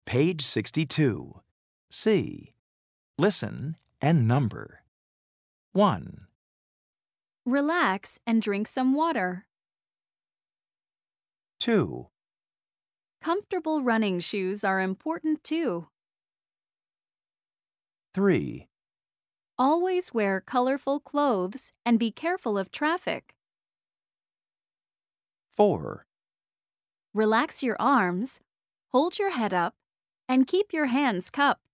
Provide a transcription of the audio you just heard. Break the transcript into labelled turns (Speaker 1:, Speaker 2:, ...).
Speaker 1: Page 62. C. Listen and number. 1,
Speaker 2: Relax and drink some water.
Speaker 1: 2,
Speaker 2: Comfortable running shoes are important too.
Speaker 1: 3,
Speaker 2: Always wear colorful clothes and be careful of traffic.
Speaker 1: 4,
Speaker 2: Relax your arms, hold your head up, and keep your hands cupped.